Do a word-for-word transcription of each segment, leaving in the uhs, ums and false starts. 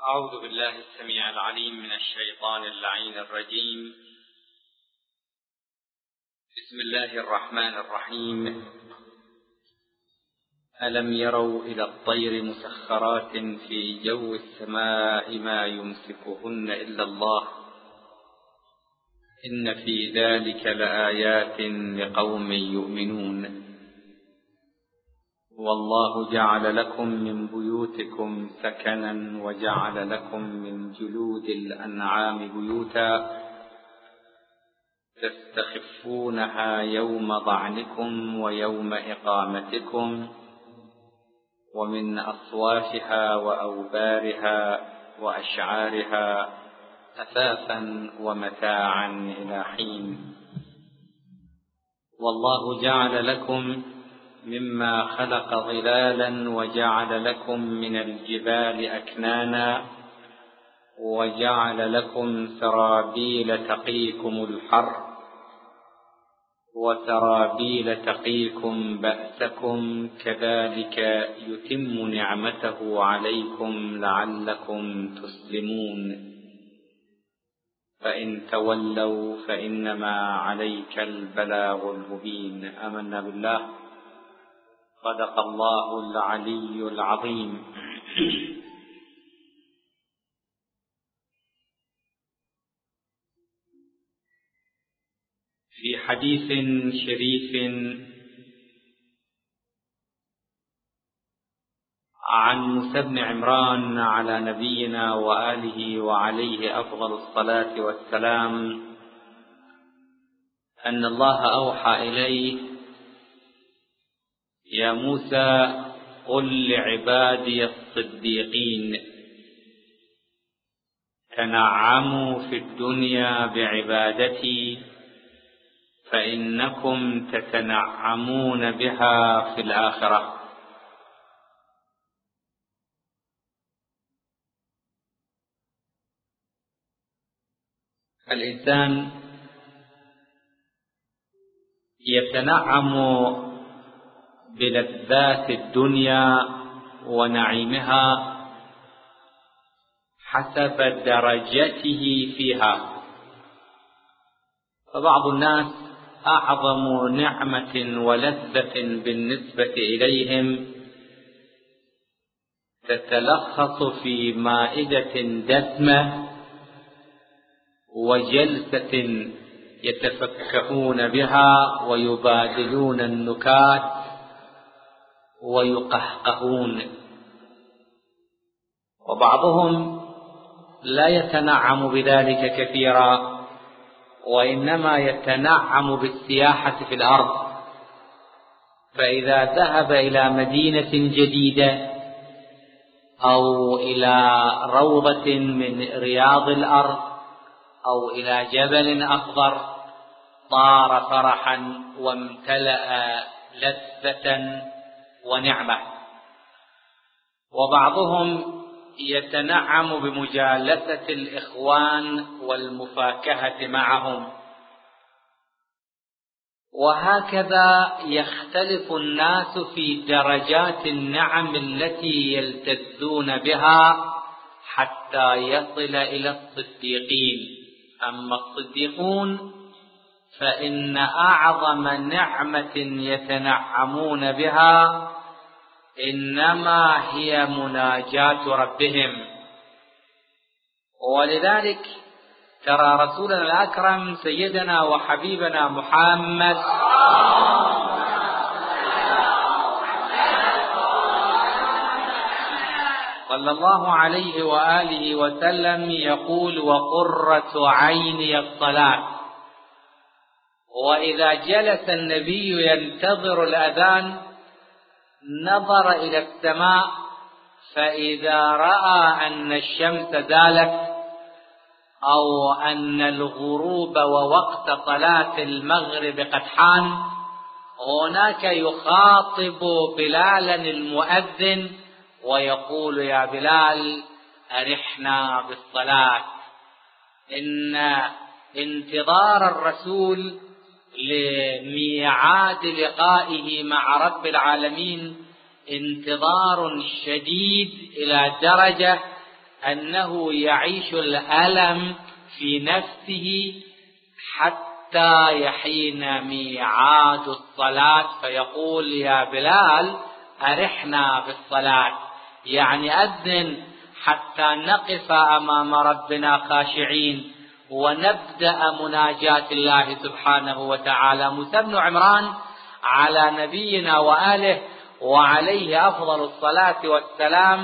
أعوذ بالله السميع العليم من الشيطان اللعين الرجيم. بسم الله الرحمن الرحيم. ألم يروا إلى الطير مسخرات في جو السماء ما يمسكهن إلا الله إن في ذلك لآيات لقوم يؤمنون. والله جعل لكم من بيوتكم سكنا وجعل لكم من جلود الأنعام بيوتا تستخفونها يوم ظعنكم ويوم إقامتكم ومن أصوافها وأوبارها وأشعارها أثاثا ومتاعا إلى حين. والله جعل لكم مما خلق ظلالا وجعل لكم من الجبال أكنانا وجعل لكم سرابيل تقيكم الحر وسرابيل تقيكم بأسكم كذلك يتم نعمته عليكم لعلكم تسلمون. فإن تولوا فإنما عليك البلاغ المبين. آمنا بالله. صدق الله العلي العظيم. في حديث شريف عن موسى بن عمران على نبينا وآله وعليه أفضل الصلاة والسلام أن الله أوحى إليه: يا موسى قل لعبادي الصديقين تنعموا في الدنيا بعبادتي فإنكم تتنعمون بها في الآخرة. الإنسان يتنعم بلذات الدنيا ونعيمها حسب درجته فيها. فبعض الناس أعظم نعمة ولذة بالنسبة إليهم تتلخص في مائدة دسمة وجلسة يتفكهون بها ويبادلون النكات ويقهقهون، وبعضهم لا يتنعم بذلك كثيرا وإنما يتنعم بالسياحة في الأرض. فإذا ذهب إلى مدينة جديدة أو إلى روضة من رياض الأرض أو إلى جبل أخضر طار فرحا وامتلأ لذة ونعمة. وبعضهم يتنعم بمجالسة الإخوان والمفاكهة معهم. وهكذا يختلف الناس في درجات النعم التي يلتذون بها حتى يصل إلى الصديقين. أما الصديقون فإن أعظم نعمة يتنعمون بها إنما هي مناجاة ربهم. ولذلك ترى رسولنا الأكرم سيدنا وحبيبنا محمد صلى الله عليه وآله وسلم يقول: وقرة عيني الصلاة. وإذا جلس النبي ينتظر الأذان نظر إلى السماء فإذا رأى أن الشمس زالت أو أن الغروب ووقت صلاة المغرب قد حان هناك يخاطب بلالا المؤذن ويقول: يا بلال أرحنا بالصلاة. إن انتظار الرسول لميعاد لقائه مع رب العالمين انتظار شديد إلى درجة أنه يعيش الألم في نفسه حتى يحين ميعاد الصلاة فيقول يا بلال أرحنا بالصلاة، يعني أذن حتى نقف أمام ربنا خاشعين ونبدأ مناجاة الله سبحانه وتعالى. موسى بن عمران على نبينا وآله وعليه أفضل الصلاة والسلام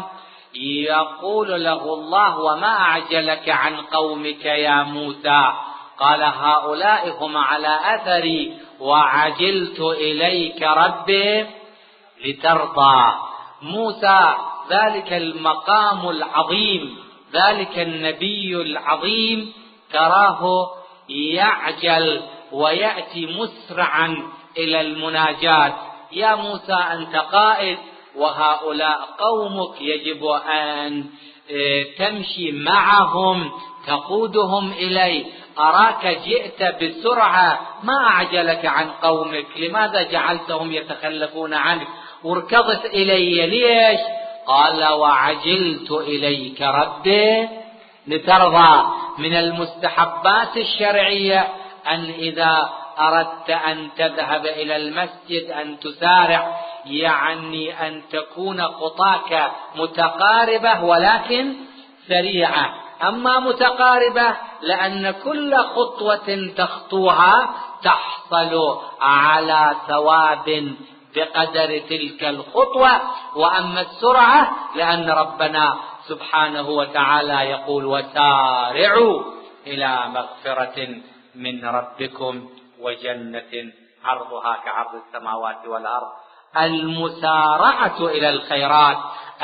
يقول له الله وما أعجلك عن قومك يا موسى؟ قال هؤلاء هم على أثري وعجلت إليك ربي لترضى. موسى ذلك المقام العظيم، ذلك النبي العظيم تراه يعجل ويأتي مسرعا إلى المناجاة. يا موسى أنت قائد وهؤلاء قومك، يجب أن تمشي معهم تقودهم إلي. أراك جئت بسرعة، ما أعجلك عن قومك؟ لماذا جعلتهم يتخلفون عنك واركضت إلي ليش؟ قال وعجلت إليك ربي لترضى. من المستحبات الشرعية أن إذا أردت أن تذهب إلى المسجد أن تسارع، يعني أن تكون خطاك متقاربة ولكن سريعة. أما متقاربة لأن كل خطوة تخطوها تحصل على ثواب بقدر تلك الخطوة. وأما السرعة لأن ربنا سبحانه وتعالى يقول وسارعوا إلى مغفرة من ربكم وجنة عرضها كعرض السماوات والأرض. المسارعة إلى الخيرات،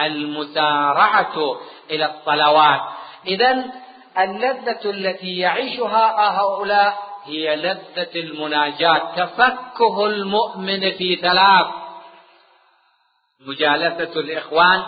المسارعة إلى الصلوات. إذن اللذة التي يعيشها هؤلاء هي لذة المناجاة. تفكه المؤمن في ثلاث: مجالسة الإخوان،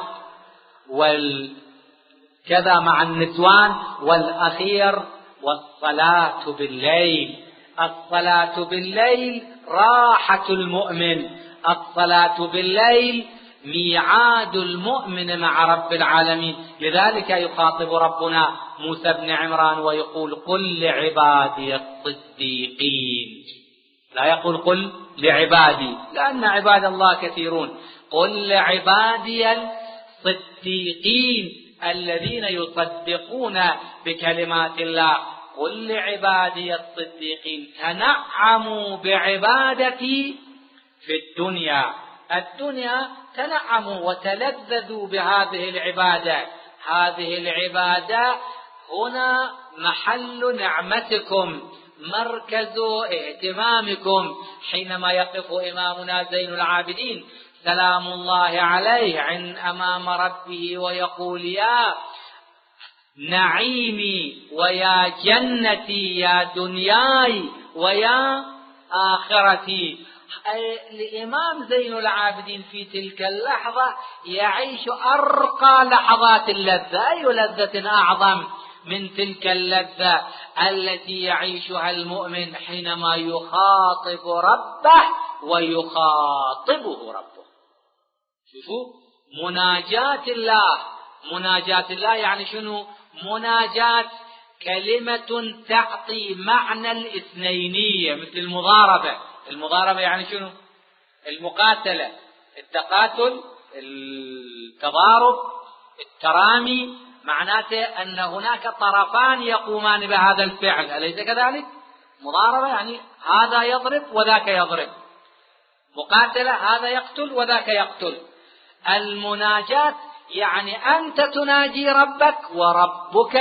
والكذا مع النسوان، والأخير والصلاة بالليل. الصلاة بالليل راحة المؤمن، الصلاة بالليل ميعاد المؤمن مع رب العالمين. لذلك يخاطب ربنا موسى بن عمران ويقول قل لعبادي الصديقين، لا يقول قل لعبادي لأن عباد الله كثيرون، قل لعبادي الصديقين الذين يصدقون بكلمات الله. قل لعبادي الصديقين تنعموا بعبادتي في الدنيا، الدنيا تنعموا وتلذذوا بهذه العبادة. هذه العبادة هنا محل نعمتكم، مركز اهتمامكم. حينما يقف إمامنا زين العابدين سلام الله عليه عن أمام ربه ويقول يا نعيمي ويا جنتي يا دنياي ويا آخرتي، الإمام زين العابدين في تلك اللحظة يعيش أرقى لحظات اللذة. أي لذة أعظم من تلك اللذة التي يعيشها المؤمن حينما يخاطب ربه ويخاطبه ربه. شوفوا مناجاة الله، مناجاة الله يعني شنو؟ مناجاة كلمة تعطي معنى الاثنينية، مثل المضاربة. المضاربة يعني شنو؟ المقاتلة، التقاتل، التضارب، الترامي، معناته أن هناك طرفان يقومان بهذا الفعل، أليس كذلك؟ مضاربة يعني هذا يضرب وذاك يضرب، مقاتلة هذا يقتل وذاك يقتل. المناجاة يعني أنت تناجي ربك وربك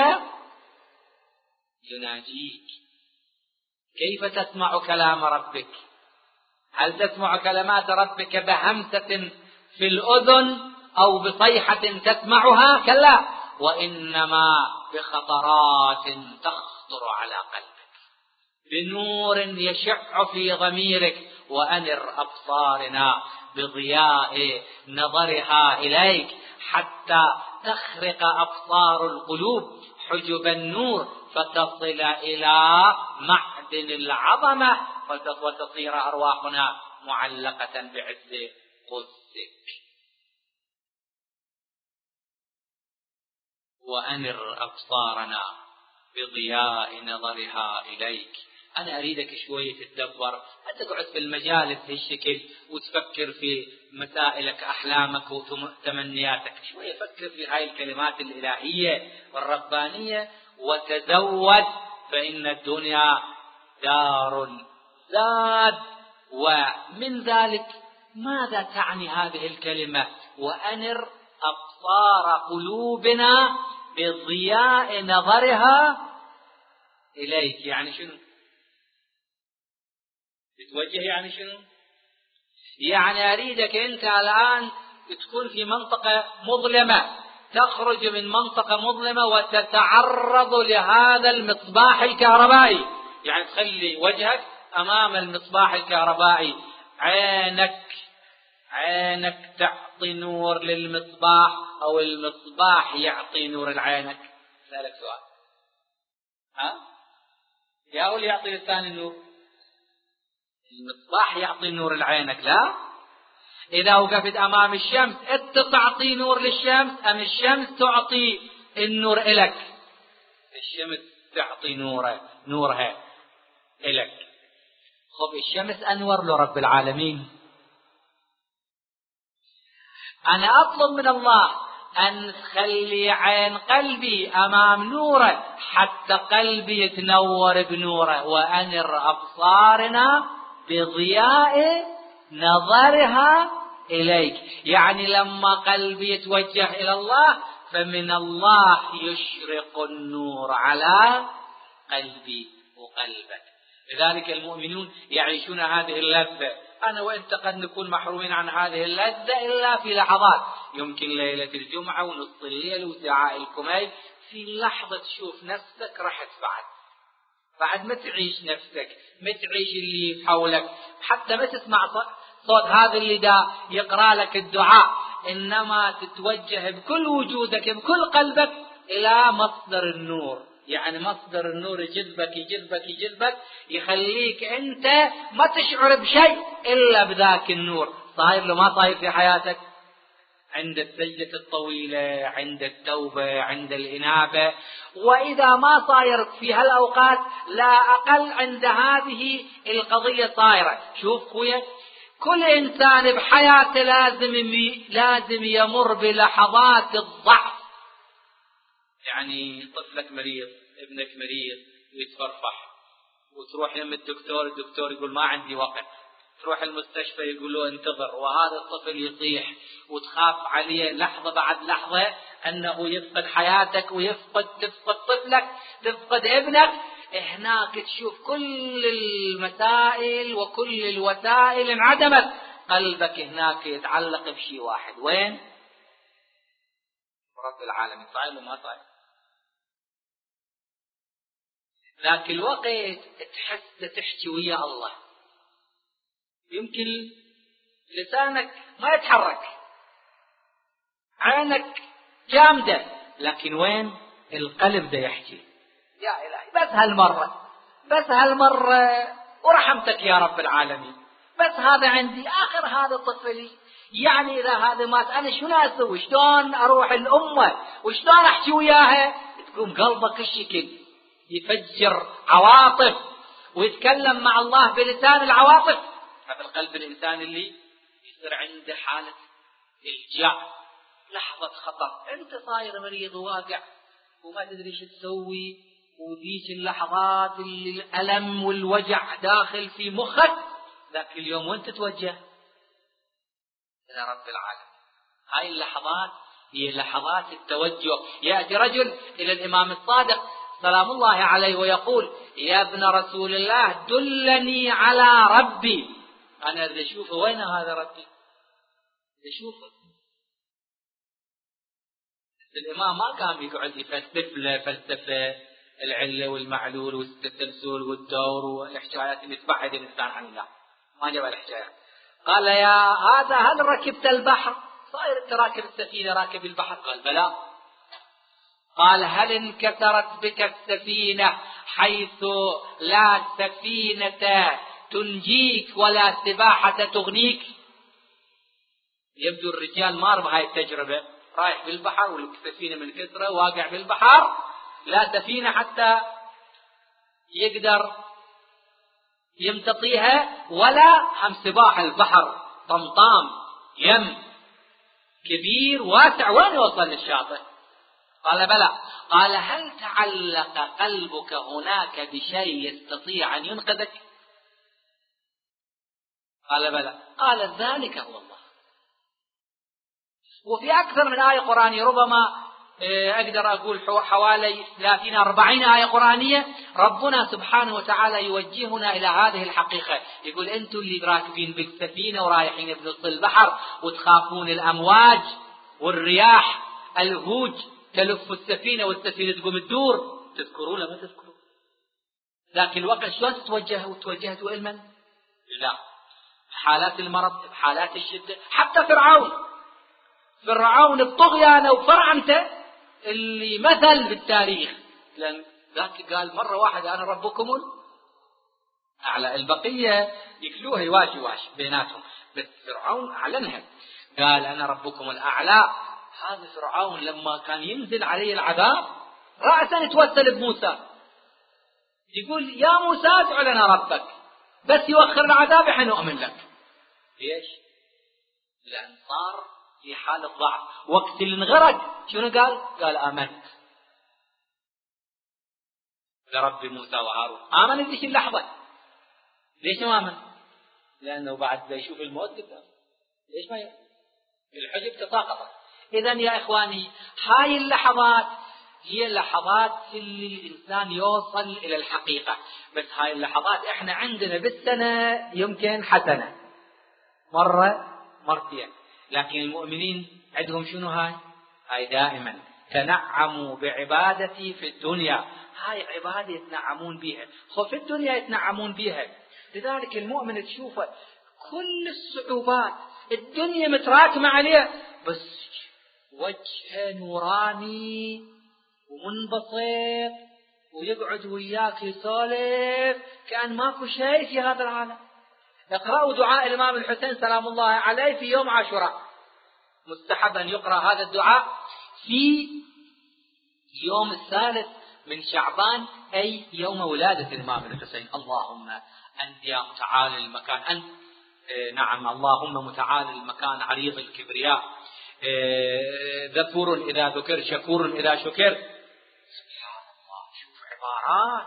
يناجيك. كيف تسمع كلام ربك؟ هل تسمع كلمات ربك بهمسة في الأذن أو بصيحة تسمعها؟ كلا، وإنما بخطرات تخطر على قلبك، بنور يشع في ضميرك. وأنر أبصارنا بضياء نظرها إليك حتى تخرق أبصار القلوب حجب النور فتصل إلى معدن العظمة وتصير أرواحنا معلقة بعز قدسك. وأنر أبصارنا بضياء نظرها إليك. أنا أريدك شوية تتدبر، لا تقعد في المجالس هالشكل وتفكر في مسائلك أحلامك وتمنياتك، شوية فكر في هاي الكلمات الإلهية والربانية. وتزود فإن الدنيا دار زاد. ومن ذلك ماذا تعني هذه الكلمة وأنر أبصار قلوبنا بضياء نظرها إليك؟ يعني شنو؟ تتوجه يعني شنو؟ يعني أريدك أنت الآن تكون في منطقة مظلمة، تخرج من منطقة مظلمة وتتعرض لهذا المصباح الكهربائي، يعني تخلي وجهك أمام المصباح الكهربائي، عينك عينك تعطي نور للمصباح أو المصباح يعطي نور لعينك؟ سألك سؤال، ها؟ يا أول يعطي الثاني النور؟ المصباح يعطي نور لعينك؟ لا. إذا وقفت أمام الشمس أنت تعطي نور للشمس أم الشمس تعطي النور إلك؟ الشمس تعطي نوره نورها إلك. خب الشمس أنور لرب العالمين. أنا أطلب من الله أن تخلي عين قلبي أمام نوره حتى قلبي يتنور بنوره. وأنر أبصارنا بضياء نظرها إليك، يعني لما قلبي يتوجه إلى الله فمن الله يشرق النور على قلبي وقلبك. لذلك المؤمنون يعيشون هذه اللذة. أنا وأنت قد نكون محرومين عن هذه اللذة إلا في لحظات، يمكن ليلة الجمعة ونص الليل وساعة الكميل، في لحظة تشوف نفسك رحت بعد بعد ما تعيش نفسك، ما تعيش اللي حولك، حتى ما تسمع صوت هذا اللي دا يقرأ لك الدعاء، إنما تتوجه بكل وجودك بكل قلبك إلى مصدر النور. يعني مصدر النور يجذبك يجذبك يجذبك يخليك أنت ما تشعر بشيء إلا بذاك النور. صاير له ما صاير في حياتك؟ عند السجدة الطويلة، عند التوبة، عند الإنابة. وإذا ما صاير في هالأوقات لا أقل عند هذه القضية صايرة. شوف خويا، كل إنسان بحياته لازم لازم يمر بلحظات الضعف. يعني طفلك مريض، ابنك مريض ويتفرفح، وتروح يم الدكتور، الدكتور يقول ما عندي وقت، تروح المستشفى يقول له انتظر، وهذا الطفل يطيح وتخاف عليه لحظة بعد لحظة أنه يفقد حياتك ويفقد تفقد طفلك، تفقد ابنك. هناك تشوف كل المسائل وكل الوسائل انعدمت، قلبك هناك يتعلق بشيء واحد. وين؟ رب العالمين. صاير وما صاير؟ ذاك الوقت تحس تحكي ويا الله، يمكن لسانك ما يتحرك، عينك جامدة، لكن وين؟ القلب ده يحكي يا إلهي بس هالمرة، بس هالمرة ورحمتك يا رب العالمين، بس هذا عندي آخر هذا طفلي، يعني إذا هذا مات أنا شو أسوي؟ شلون أروح الأمة وشلون أحكي وياها؟ تقوم قلبك الشكل يفجر عواطف ويتكلم مع الله بلسان العواطف. هذا القلب الإنسان اللي يصير عنده حالة الجع، لحظة خطر، أنت صاير مريض وواقع وما تدري شو تسوي، وذيك اللحظات اللي الألم والوجع داخل في مخك، ذاك اليوم وانت تتوجه إلى رب العالمين. هاي اللحظات هي لحظات التوجه. يأتي رجل إلى الإمام الصادق سلام الله عليه ويقول يا ابن رسول الله دلني على ربي. أنا أريد أشوفه، وين هذا ربي؟ أشوفه. الإمام ما كان يقعد يفلسف له فلسفة العلة والمعلول والتسلسل والدور والحكايات اللي تبعد الإنسان عن الله، ما جاب الحكايات. قال يا هذا هل ركبت البحر؟ صاير أنت راكب السفينة راكب البحر؟ قال بلى. قال هل انكسرت بك السفينة حيث لا سفينة تنجيك ولا سباحة تغنيك؟ يبدو الرجال مار بهاي التجربة، رايح بالبحر والسفينة من كثرة واقع بالبحر، لا سفينة حتى يقدر يمتطيها ولا هم سباح البحر طمطام يم كبير واسع، وين يوصل للشاطئ؟ قال بلى. قال هل تعلق قلبك هناك بشيء يستطيع أن ينقذك؟ قال بلى. قال ذلك هو الله. وفي أكثر من آية قرآنية، ربما أقدر أقول حوالي ثلاثين أربعين آية قرآنية، ربنا سبحانه وتعالى يوجهنا إلى هذه الحقيقة. يقول أنتم اللي راكبين بالسفينة ورايحين بنص البحر وتخافون الأمواج والرياح الهوج تلف السفينة والسفينة تقوم تدور، تذكرون لا ما تذكرون؟ لكن الوقت شلون تتوجهوا؟ توجهتوا إلى من؟ لا، حالات المرض، حالات الشدة. حتى فرعون فرعون بطغيانه وفرعنته اللي مثل بالتاريخ، لأن ذاك قال مرة واحدة أنا ربكم الأعلى، البقية يكلوها يواجه واش بيناتهم، بس فرعون أعلنها قال أنا ربكم الأعلى. هذا فرعون لما كان ينزل عليه العذاب رأسا يتوسل بموسى، يقول يا موسى ادع لنا ربك، بس يوخر العذاب احنا نؤمن لك. ليش؟ لأن صار في حالة ضعف. وقت اللي انغرق شنو قال؟ قال آمنت لرب موسى وهارون. آمن ليش اللحظة؟ ليش ما آمن؟ لأنه بعد يشوف الموت قدام. ليش ما يأمن؟ الحجب تساقطت. إذن يا إخواني هاي اللحظات هي اللحظات اللي الإنسان يوصل إلى الحقيقة. بس هاي اللحظات إحنا عندنا بالسنة يمكن حسنة مرة مرتين، لكن المؤمنين عندهم شنو هاي؟ هاي دائما تنعموا بعبادتي في الدنيا. هاي عبادة يتنعمون بها، في الدنيا يتنعمون بها. لذلك المؤمن تشوفه كل الصعوبات الدنيا متراكمة عليه، بس وجهه نوراني ومنبسط ويقعد وياك يسولف كأن ماكو شيء في هذا العالم. اقرأوا دعاء الإمام الحسين سلام الله عليه في يوم عاشوراء، مستحب أن يقرأ هذا الدعاء في يوم الثالث من شعبان، أي يوم ولادة الإمام الحسين. اللهم أنت يا متعالي المكان، أنت اه نعم اللهم متعالي المكان عريض الكبرياء، اه ذكور إذا ذكر شكور إذا شكر. سبحان الله، شوف عبارات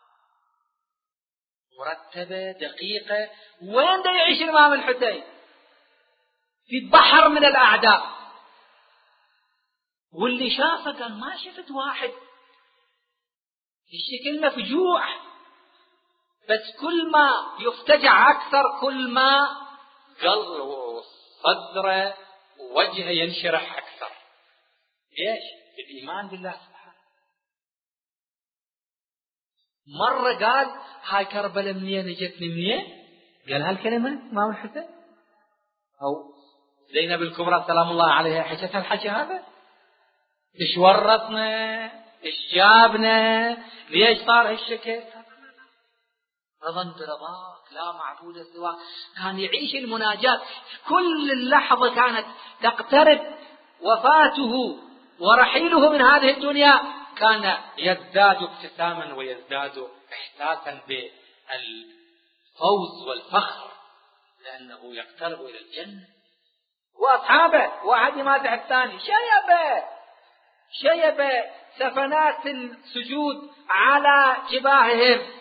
مرتبة دقيقة. وين دا يعيش الإمام الحسين؟ في بحر من الأعداء، واللي شافه قال ما شفت واحد الشكل مفجوع، بس كل ما يفتجع أكثر كل ما قلبه صدره ووجهه ينشرح أكثر. ليش؟ الإيمان بالله سبحانه. مرة قال هاي كربلاء منين جتني منين؟ قال هالكلمة إمام الحسين، أو زينب الكبرى سلام الله عليها حكت هالحكي هذا؟ إيش ورطنا؟ إيش جابنا؟ ليش صار هالشكل؟ رضا برضاك لا معبود سواك. كان يعيش المناجاة، كل اللحظة كانت تقترب وفاته ورحيله من هذه الدنيا كان يزداد ابتساما ويزداد إحساسا بالفوز والفخر، لأنه يقترب إلى الجنة. وأصحابه واحد يمازح الثاني، شيبه شيبه سفنات السجود على جباههم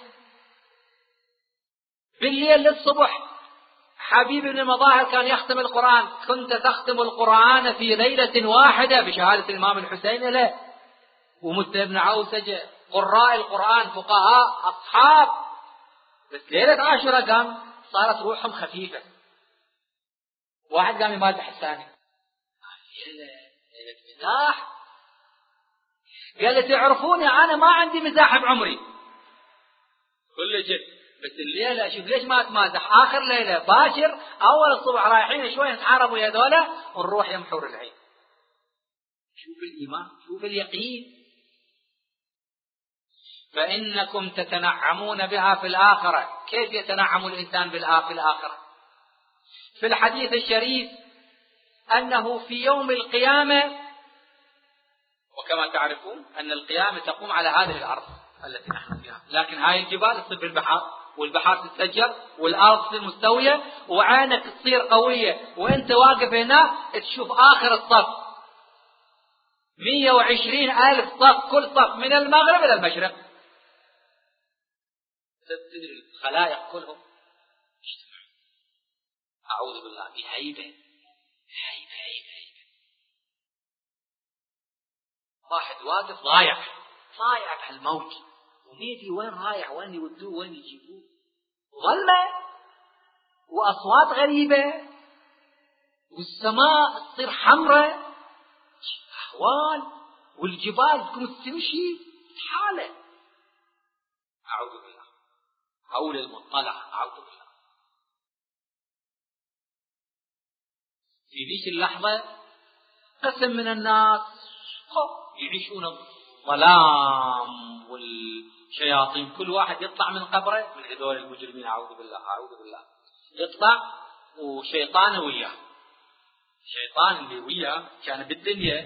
بالليل للصبح. حبيب بن المظاهر كان يختم القرآن، كنت تختم القرآن في ليلة واحدة بشهادة الإمام الحسين له. ومسلم بن عوسجة قراء القرآن فقهاء أصحاب، بس ليلة عاشوراء قام صارت روحهم خفيفة. واحد قام يمازح الثاني، ليلة ليلة مزاح. قال تعرفوني أنا ما عندي مزاح بعمري كل جد، بس الليلة شوف ليش ما تمازح. آخر ليلة باكر أول الصبح رايحين شوي نتحاربوا يا دولة ونروح يمحور العين. شوف الإيمان، شوف اليقين. فإنكم تتنعمون بها في الآخرة. كيف يتنعم الإنسان بالآخرة في الآخرة؟ في الحديث الشريف أنه في يوم القيامة كما تعرفون أن القيامة تقوم على هذه الأرض التي نحن فيها، لكن هاي الجبال تصير بالبحر، والبحار تتفجر، والأرض تصير مستوية، وعينك تصير قوية، وأنت واقف هنا تشوف آخر الصف مية وعشرين ألف صف، كل صف من المغرب إلى المشرق. تدري الخلائق كلهم اجتمعوا، أعوذ بالله، بهيبة هيبة هيبة هيبة. واحد واقف ضايع ضايع بهالموت، ونيدي وين رايح، وين يودوه، وين يجيبوه، ظلمة وأصوات غريبة، والسماء تصير حمراء، أحوال، والجبال تكون تمشي حالة. أعوذ بالله، حول المطلع، أعوذ بالله. في ذيك اللحظة قسم من الناس يعيشون الظلام والشياطين، كل واحد يطلع من قبره من هذول المجرمين، أعوذ بالله أعوذ بالله، يطلع وشيطان وياه، الشيطان اللي وياه كان بالدنيا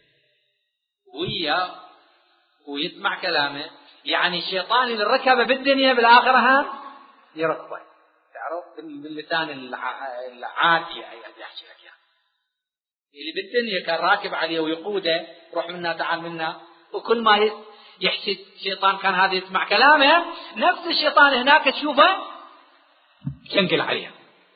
وياه ويسمع كلامه، يعني الشيطان اللي ركبه بالدنيا بالآخرة هم يركبه، تعرف باللسان العادي يحكي لك يعني. اللي بالدنيا كان راكب عليه ويقوده، روح منا تعال منا، وكل ما يحكي الشيطان كان هذا يسمع كلامه، نفس الشيطان هناك تشوفه تنقل عليه،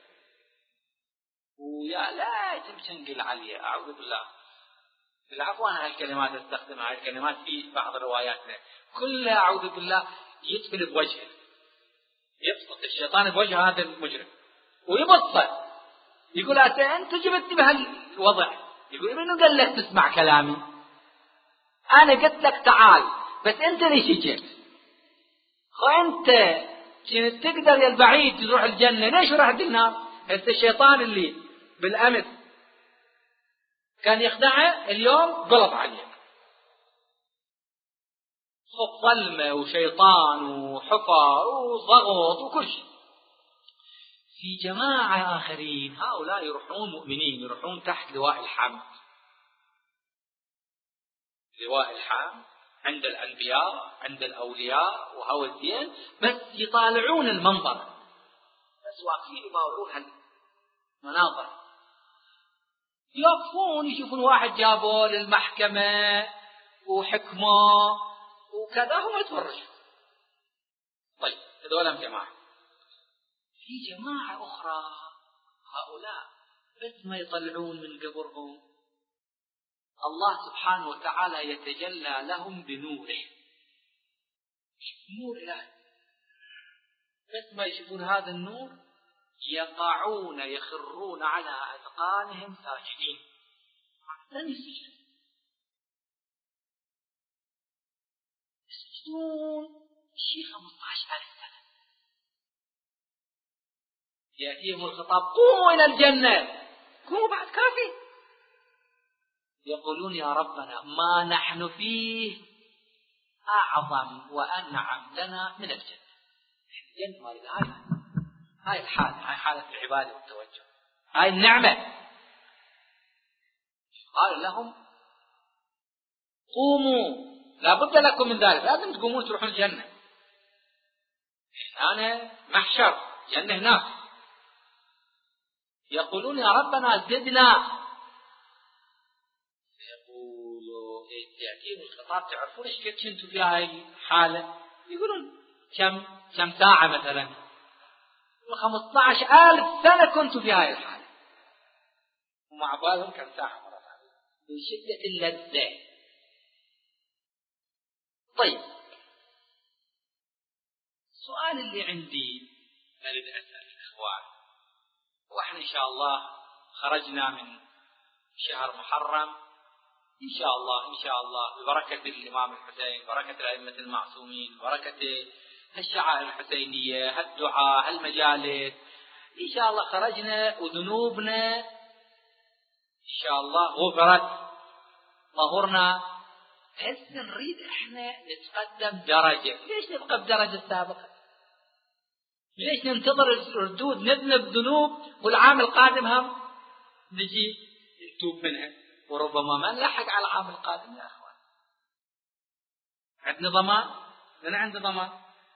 ويا لا تنقل عليه، أعوذ بالله. بالعفو أنا هالكلمات استخدمها، هالكلمات في بعض رواياتنا كلها أعوذ بالله يدخل بوجهه، يبسط الشيطان بوجه هذا المجرم ويبصه، يقول أنت جبتني بهالوضع، يقول منو قال لك تسمع كلامي؟ أنا قلت لك تعال، بس أنت ليش جيت؟ وأنت كنت تقدر يا البعيد تروح الجنة، ليش رحت النار؟ أنت الشيطان اللي بالأمس كان يخدعه اليوم غلط عليه، صف ظلمة وشيطان وحفر وضغط وكل شيء. في جماعة آخرين هؤلاء يروحون مؤمنين، يروحون تحت لواء الحمد، لواء الحمد عند الأنبياء عند الأولياء وهو الدين، بس يطالعون المنظر، بس واقفين يباوعون هالمناظر، يقفون يشوفون واحد جابوا للمحكمة وحكمه وكذا، هم يتفرجون. طيب هذول جماعة. في جماعة أخرى هؤلاء بس ما يطلعون من قبرهم الله سبحانه وتعالى يتجلى لهم بنوره، نور إلهي، بس ما يشوفون هذا النور يقعون يخرون على أذقانهم ساجدين، لن يسجدون، يسجدون شيء خمسة عشر ألف سنة. يأتيهم الخطاب قوموا إلى الجنة، قوموا بعد كافي، يقولون يا ربنا ما نحن فيه أعظم وأنعم لنا من الجنة. الجنة ما إذا هاي هاي الحالة، هاي حالة العبادة والتوجه، هاي النعمة. قال لهم قوموا، لا بد لكم من ذلك، لازم تقومون تروحون الجنة، أنا محشر جنة هناك. يقولون يا ربنا زدنا، يقولوا يأتيهم الخطاب تعرفون ايش كنت كنتوا في هاي الحالة؟ يقولون كم كم ساعة مثلا، خمسة عشر ألف سنة كنتوا في هاي الحالة، ومع بالهم كم ساعة مرة ثانية من شدة اللذة. طيب السؤال اللي عندي أريد أسأل الإخوان، وإحنا إن شاء الله خرجنا من شهر محرم إن شاء الله إن شاء الله ببركة الإمام الحسين، بركة الأئمة المعصومين، بركة الشعائر الحسينية، هالدعاء هالمجالس، إن شاء الله خرجنا وذنوبنا إن شاء الله غفرت، طهرنا، بس نريد إحنا نتقدم درجة. ليش نبقى بدرجة السابقة؟ ليش ننتظر الردود نذنب ذنوب والعام القادم هم نجي نتوب منها، وربما ما نلحق على العام القادم يا أخوان. عندنا ضمان؟ من عنده ضمان؟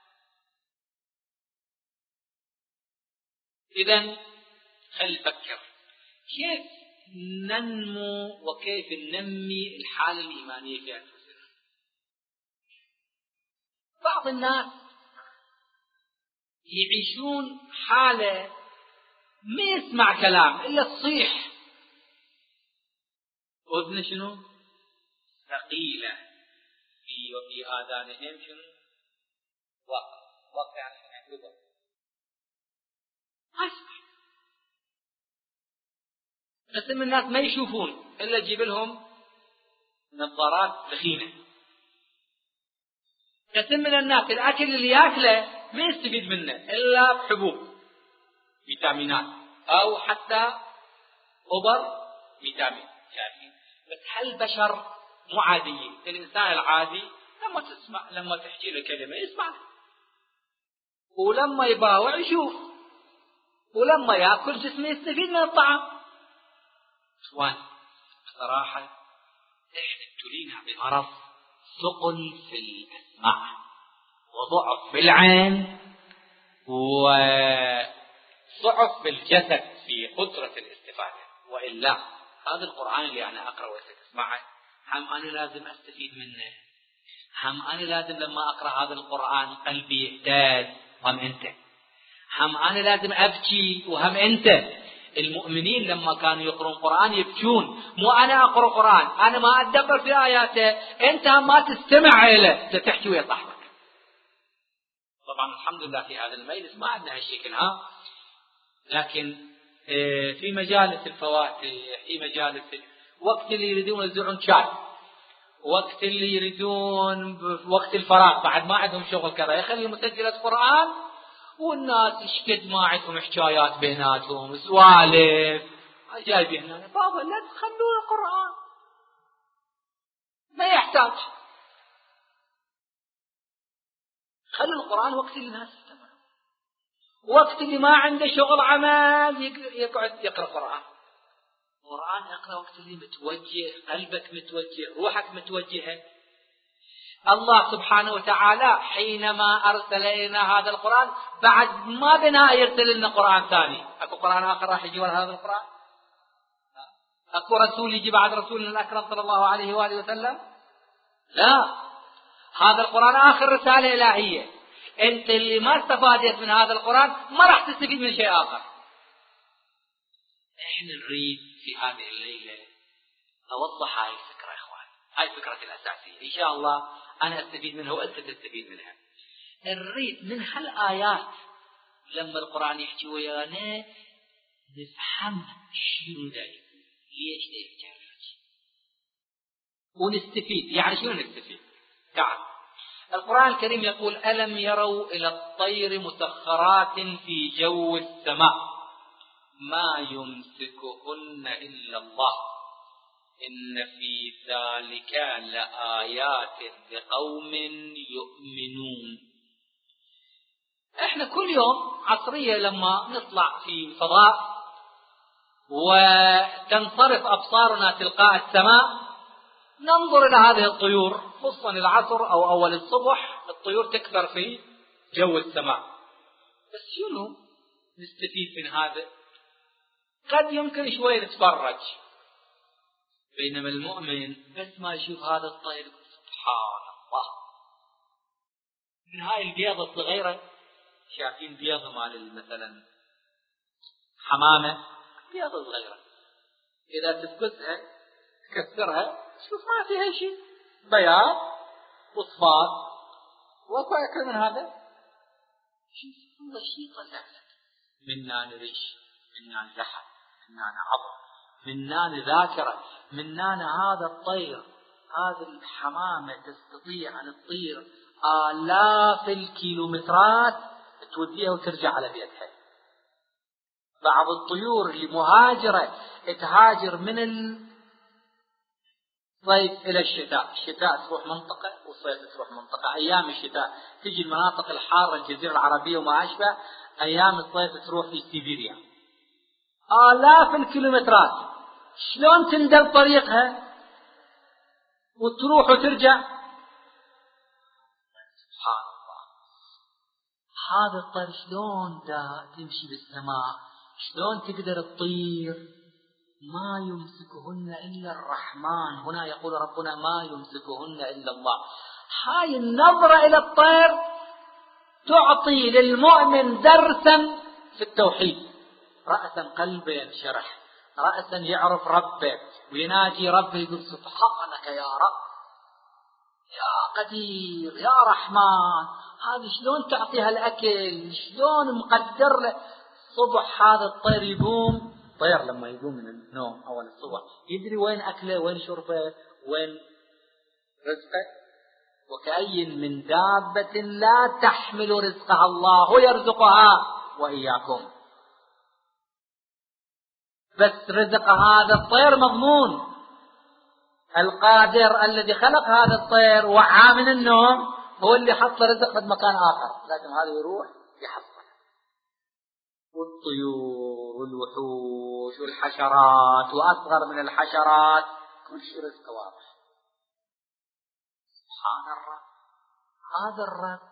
إذن خل نفكر كيف ننمو وكيف ننمي الحالة الإيمانية في أنفسنا. بعض الناس يعيشون حالة ما يسمع كلام إلا تصيح، وابن شنو؟ ثقيلة في وفي آذانهم شنو؟ وقع وقع يعني شنو يعتبر ما يسمع. قسم من الناس ما يشوفون إلا تجيب لهم نظارات ثخينة. قسم من الناس الأكل اللي يأكله ما يستفيد منه إلا بحبوب فيتامينات أو حتى أوبر فيتامين. شايفين؟ بس هالبشر مو عاديين. الإنسان العادي لما تسمع لما تحكي له كلمة يسمع، ولما يباوع يشوف، ولما يأكل جسمه يستفيد من الطعام. إخوان بصراحة إحنا ابتلينا بمرض ثقل في الأسماع وضعف في العين وضعف في الجسد في قدرة الاستفادة. وإلا هذا القرآن اللي أنا أقرأ وأسمعه هم أنا لازم أستفيد منه، هم أنا لازم لما أقرأ هذا القرآن قلبي يهتز، وهم أنت. هم أنا لازم أبكي وهم أنت. المؤمنين لما كانوا يقرؤون القرآن يبكون، مو أنا أقرأ القرآن أنا ما أتدبر في آياته، أنت ما تستمع إليه تحكي ويا صاحبك. طبعا الحمد لله في هذا المجلس ما عندنا هالشكل ها، لكن في مجالس الفواتح، في مجالس وقت اللي يريدون يزرعون شاي، وقت اللي يريدون وقت الفراغ بعد ما عندهم شغل كذا يخلي مسجلة قرآن، والناس اشكد ما عندهم حكايات بيناتهم سوالف جايبين هنا. بابا لا تخلون القرآن ما يحتاج، خلوا القرآن وقت اللي الناس يستمعون، وقت اللي ما عنده شغل عمل يقعد يقرأ قرآن. قرآن يقرأ وقت اللي متوجه، قلبك متوجه، روحك متوجهة. الله سبحانه وتعالى حينما أرسل إلينا هذا القرآن بعد ما بنا يرسل لنا قرآن ثاني. أكو قرآن آخر راح يجي ورا هذا القرآن؟ أكو رسول يجي بعد رسولنا الأكرم صلى الله عليه وآله وسلم؟ لا، هذا القرآن آخر رسالة إلهية. أنت اللي ما استفادت من هذا القرآن ما راح تستفيد من شيء آخر. إحنا نريد في هذه الليلة نوضح هاي الفكرة يا إخوان، هاي الفكرة الأساسية. إن شاء الله أنا أستفيد منها وأنت تستفيد منها. نريد من هالآيات لما القرآن يحكي ويانا نفهم شنو ذلك، ليش ذلك، ونستفيد. يعني شنو نستفيد؟ تعال القرآن الكريم يقول: ألم يروا إلى الطير مسخرات في جو السماء ما يمسكهن إلا الله إن في ذلك لآيات لقوم يؤمنون. احنا كل يوم عصرية لما نطلع في الفضاء وتنصرف أبصارنا تلقاء السماء ننظر إلى هذه الطيور، خصوصا العصر أو أول الصبح الطيور تكثر في جو السماء. بس شنو نستفيد من هذا؟ قد يمكن شوي نتفرج، بينما المؤمن بس ما يشوف هذا الطير سبحان الله. من هاي البيضة الصغيرة، شايفين بيضة مال مثلا حمامة، بيضة صغيرة إذا تفقسها تكسرها شوف ما فيها شيء، بياض وصفات وأكو أكثر من هذا. شوف الله شيء طلع لك، منا نريش، منا نلحم، منا نعظم، منان ذاكرة، منان هذا الطير، هذه الحمامة تستطيع أن تطير آلاف الكيلومترات توديها وترجع على بيتها. بعض الطيور اللي مهاجرة تهاجر من الصيف إلى الشتاء، الشتاء تروح منطقة والصيف تروح منطقة. أيام الشتاء تجي المناطق الحارة الجزيرة العربية وما أشبه، أيام الصيف تروح في سيبيريا آلاف الكيلومترات. شلون تندل طريقها وتروح وترجع؟ سبحان الله. هذا الطير شلون دا تمشي بالسماء، شلون تقدر تطير؟ ما يمسكهن إلا الرحمن. هنا يقول ربنا ما يمسكهن إلا الله. هاي النظرة إلى الطير تعطي للمؤمن درسا في التوحيد. رأسا قلبه ينشرح، رأسا يعرف ربه ويناجي ربه يقول سبحانك يا رب يا قدير يا رحمن. هذه شلون تعطيها الأكل، شلون مقدر له. صبح هذا الطير يقوم، طير لما يقوم من النوم أول الصبح يدري وين أكله وين شربه وين رزقه. وكأي من دابة لا تحمل رزقها الله يرزقها وإياكم. بس رزق هذا الطير مضمون. القادر الذي خلق هذا الطير وعى من النوم هو اللي حط رزق في مكان آخر، لكن هذا يروح يحصل. والطيور والوحوش والحشرات وأصغر من الحشرات كل شيء رزق واضح. سبحان الرب. هذا الرب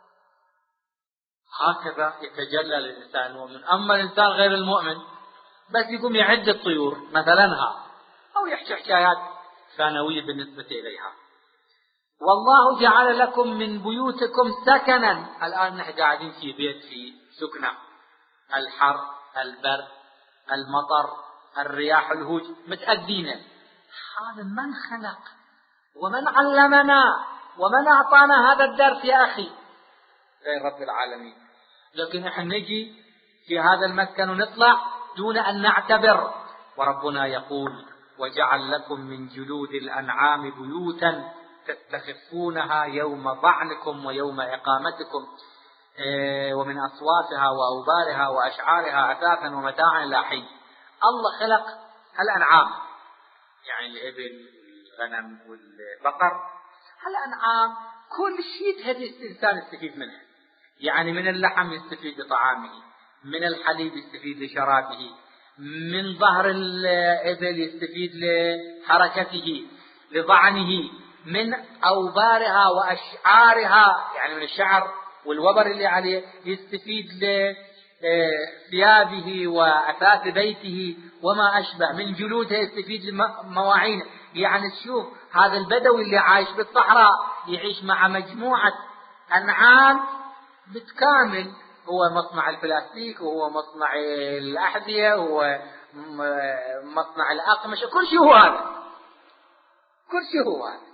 هكذا يتجلى للإنسان المؤمن. أما الإنسان غير المؤمن بس يقوم يعد الطيور مثلنها أو يحكي حكايات ثانوية بالنسبة إليها. والله جعل لكم من بيوتكم سكنا. الآن نحن قاعدين في بيت في سكنة، الحر البرد المطر الرياح الهوج متأذينا. هذا من خلق ومن علمنا ومن أعطانا هذا الدرس يا أخي؟ غير رب العالمين. لكن نحن نجي في هذا المسكن ونطلع دون أن نعتبر. وربنا يقول وجعل لكم من جلود الأنعام بيوتا تستخفونها يوم ضعنكم ويوم إقامتكم ومن أصواتها وأوبارها وأشعارها أثاثا ومتاعا إلى حين. الله خلق الأنعام يعني الإبل والغنم والبقر. الأنعام كل شيء هذا الإنسان يستفيد منه. يعني من اللحم يستفيد لطعامه، من الحليب يستفيد لشرابه، من ظهر الإبل يستفيد لحركته لضعنه، من أوبارها وأشعارها يعني من الشعر والوبر اللي عليه يستفيد لثيابه وأثاث بيته وما أشبه، من جلودها يستفيد لمواعينه. يعني تشوف هذا البدوي اللي عايش بالصحراء يعيش مع مجموعة أنعام بتكامل، هو مصنع البلاستيك وهو مصنع الأحذية وهو مصنع الأقمشة، كل شيء هو هذا، كل شيء هو هذا.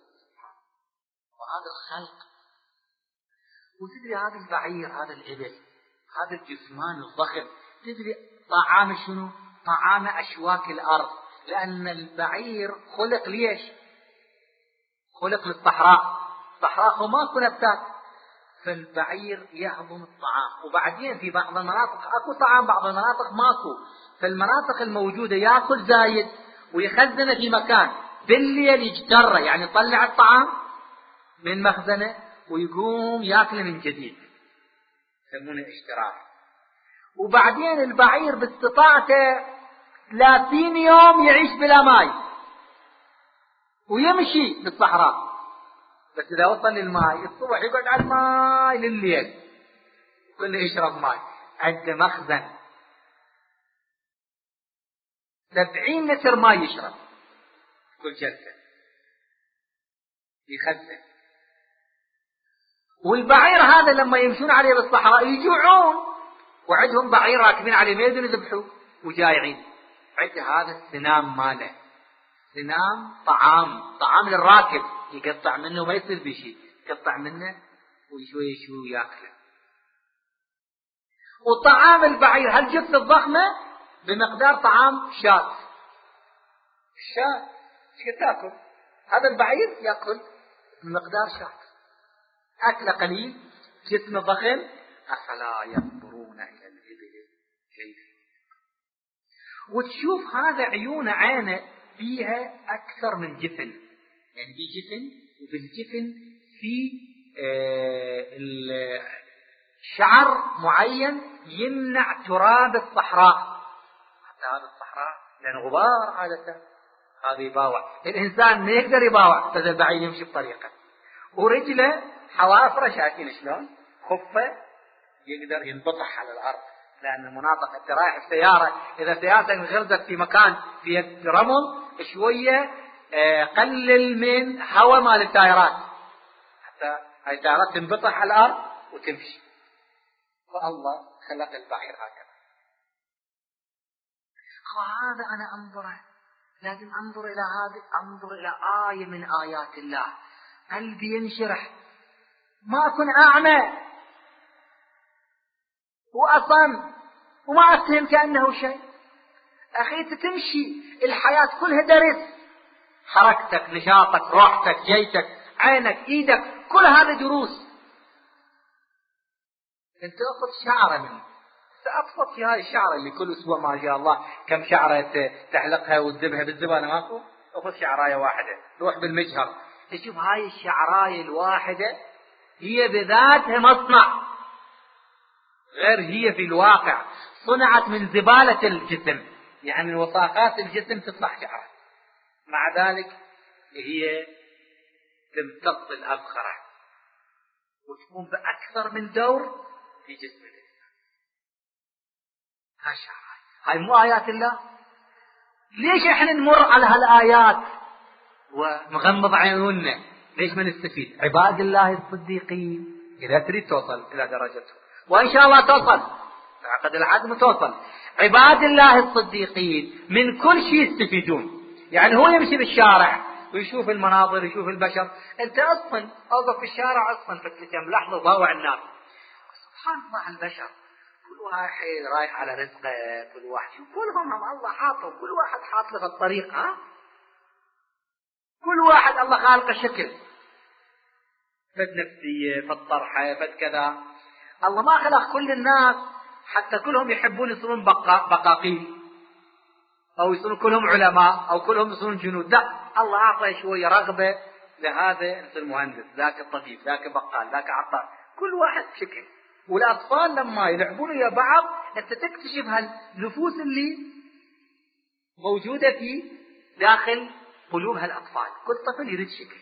وهذا الخلق. وتدري هذا البعير هذا الإبل هذا الجثمان الضخم، تدري طعام شنو؟ طعام أشواك الأرض. لأن البعير خلق ليش؟ خلق للصحراء. الصحراء هو ماكو نبتات، فالبعير يهضم الطعام. وبعدين في بعض المناطق أكو طعام، بعض المناطق ماكو. فالمناطق الموجودة يأكل زايد ويخزنه في مكان، بالليل يجتره يعني يطلع الطعام من مخزنه ويقوم يأكله من جديد، يسمونه اشتراك. وبعدين البعير باستطاعته ثلاثين يوم يعيش بلا ماء ويمشي بالصحراء، بس إذا وصل للماء الصبح يقعد على الماء لليل كله يشرب ماء. عنده مخزن سبعين لتر ماء يشرب كل جلسة يخزن. والبعير هذا لما يمشون عليه بالصحراء يجوعون، وعندهم بعير راكبين عليه ما يقدرون يذبحوه وجايعين. عنده هذا السنام ماله، سنام طعام طعام للراكب يقطع منه ما يصير بشيء، يقطع منه وشوي شوي ياكله. وطعام البعير هالجثة الضخمة بمقدار طعام شاة. الشاة ايش تاكل؟ هذا البعير ياكل بمقدار شاة، أكل قليل جسم ضخم. أفلا ينظرون إلى الإبل كيف؟ وتشوف هذا عيون عينه فيها أكثر من جفن، يعني في جفن وبالجفن في آه شعر معين يمنع تراب الصحراء. حتى هذا الصحراء لأن غبار عادة هذا يباوع، الإنسان ما يقدر يباوع، فذا البعير يمشي بطريقة. ورجله حوافره شايفين شلون خفه يقدر ينبطح على الارض، لان المناطق انت رايح السياره اذا سيارتك انغرزت في مكان في رمل شويه قلل من هواء مال التايرات حتى هاي التايرات تنبطح على الارض وتمشي. فالله خلق البعير هكذا. وهذا انا انظره، لازم انظر الى هذه، انظر الى آية من آيات الله، قلبي ينشرح، ما اكون اعمى واصم وما اتهم كانه شيء. اخي تمشي الحياة كلها درس، حركتك نشاطك روحتك جيتك عينك ايدك كل هذه دروس. انت اخذ شعره منه، ابسط في هاي الشعره اللي كل اسبوع ما شاء الله كم شعره تحلقها وتذبها بالزبانه ماكو، اخذ شعرايه واحده روح بالمجهر تشوف هاي الشعرايه الواحده هي بذاتها مصنع، غير هي في الواقع صنعت من زباله الجسم، يعني من وساخات الجسم تصنع شعره، مع ذلك هي تمتص الابخره وتقوم باكثر من دور في جسم الانسان. هاي مو آيات الله؟ ليش احنا نمر على هالآيات ونغمض عيوننا؟ ليش ما نستفيد؟ عباد الله الصديقين إذا تريد توصل إلى درجتهم، وإن شاء الله توصل عقد العدم توصل. عباد الله الصديقين من كل شيء يستفيدون، يعني هو يمشي بالشارع ويشوف المناظر يشوف البشر، انت اصلا اوقف في الشارع اصلا في كم لحظه ضوع الناس، سبحان الله البشر كل واحد رايح على رزقه، كل واحد كلهم هم الله حاطهم، كل واحد حاط له في الطريق، ها كل واحد الله خالقه شكل، فد نفسيه فد طرحه فد كذا. الله ما خلق كل الناس حتى كلهم يحبون يصيرون بقا بقاقيل او يصيرون كلهم علماء او كلهم يصيرون جنود، لا الله اعطى شويه رغبه لهذا يصير مهندس، ذاك الطبيب، ذاك بقال، ذاك عطار، كل واحد شكل. والأطفال لما يلعبون ويا بعض أنت تكتشف هالنفوس اللي موجودة في داخل قلوب هالأطفال، كل طفل يريد شكل.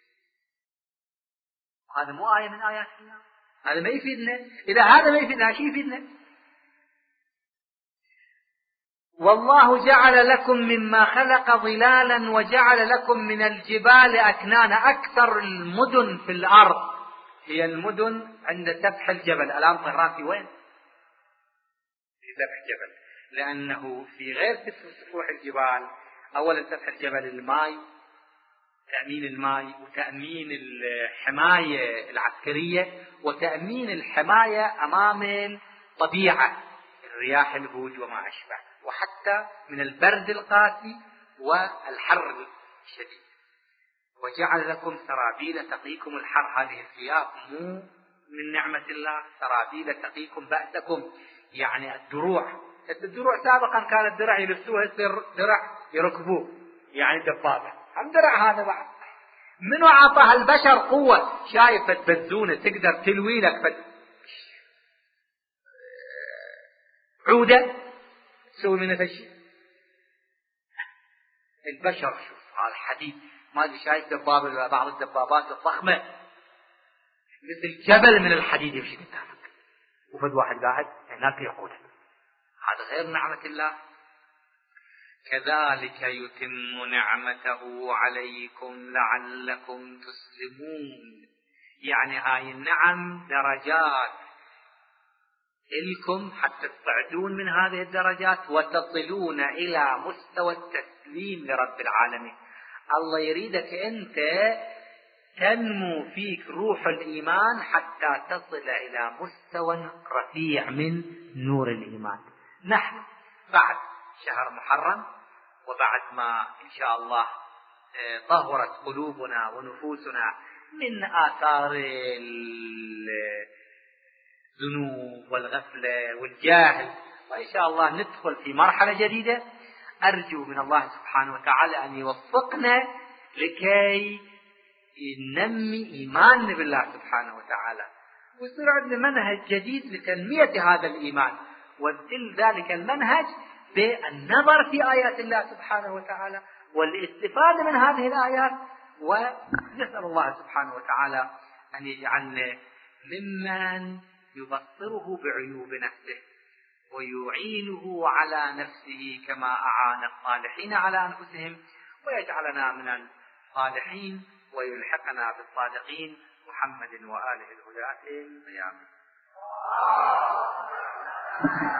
هذا مو آية من آيات الله؟ هذا ما يفيدنا؟ إذا هذا ما يفيدنا شيء يفيدنا؟ والله جعل لكم مما خلق ظلالا وجعل لكم من الجبال أكنانا. أكثر المدن في الأرض هي المدن عند سفح الجبل. الآن طهران في وين؟ في سفح الجبل، لأنه في غير سفوح الجبال أولا سفح الجبل الماء، تأمين الماء وتأمين الحماية العسكرية وتأمين الحماية أمام الطبيعة، الرياح الهوج وما أشبه، وحتى من البرد القاسي والحر الشديد. وجعل لكم سرابيل تقيكم الحر. هذه الثياب مو من نعمة الله، سرابيل تقيكم بأسكم، يعني الدروع. الدروع سابقا كانت درع يلبسوها درع يركبوه، يعني دبابة. هم درع هذا بعد منو عطاها البشر قوة؟ شايف بتبزونه تقدر تلوي لك فت عودة تسوي منها شيء. البشر شوف هذا الحديد ما ادري، شايف دبابة بعض الدبابات الضخمة مثل جبل من الحديد يمشي قدامك وفد واحد قاعد هناك يقودك. هذا غير نعمة الله. كذلك يتم نعمته عليكم لعلكم تسلمون. يعني هاي النعم درجات إلكم حتى تصعدون من هذه الدرجات وتصلون إلى مستوى التسليم لرب العالمين. الله يريدك أنت تنمو فيك روح الإيمان حتى تصل إلى مستوى رفيع من نور الإيمان. نحن بعد شهر محرم وبعد ما إن شاء الله طهرت قلوبنا ونفوسنا من آثار الذنوب والغفلة والجاهل، وإن شاء الله ندخل في مرحلة جديدة. أرجو من الله سبحانه وتعالى أن يوفقنا لكي ننمي إيماننا بالله سبحانه وتعالى، ويصير عندنا منهج جديد لتنمية هذا الإيمان، وذل ذلك المنهج بالنظر في آيات الله سبحانه وتعالى والاستفادة من هذه الآيات. ونسأل الله سبحانه وتعالى أن يجعلنا ممن يبصره بعيوب نفسه ويعينه على نفسه كما أعان الصالحين على أنفسهم، ويجعلنا من الصالحين ويلحقنا بالصادقين محمد وآله الهداة القيامة.